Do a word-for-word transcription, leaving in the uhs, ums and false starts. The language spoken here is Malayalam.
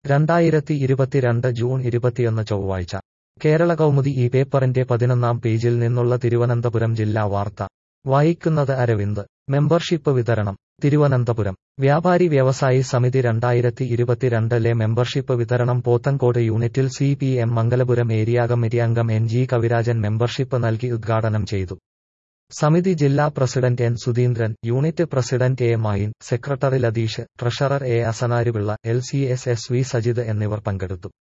രണ്ടായിരത്തി ഇരുപത്തിരണ്ട് ജൂൺ ഇരുപത്തിയൊന്ന് ചൊവ്വാഴ്ച കേരള കൗമുദി ഈ പേപ്പറിന്റെ പതിനൊന്നാം പേജിൽ നിന്നുള്ള തിരുവനന്തപുരം ജില്ലാ വാർത്ത വായിക്കുന്നത് അരവിന്ദ്. മെമ്പർഷിപ്പ് വിതരണം തിരുവനന്തപുരം. വ്യാപാരി വ്യവസായി സമിതി രണ്ടായിരത്തി ഇരുപത്തിരണ്ടിലെ മെമ്പർഷിപ്പ് വിതരണം പോത്തൻകോട് യൂണിറ്റിൽ C P M Mangalapuram area committee അംഗം എൻ ജി കവിരാജൻ മെമ്പർഷിപ്പ് നൽകി ഉദ്ഘാടനം ചെയ്തു. സമിതി ജില്ലാ president N Sudheendran, unit president A Mayin, secretary Latheesh, treasurer A Asanarupillai, L C S S V Sajith എന്നിവർ പങ്കെടുത്തു.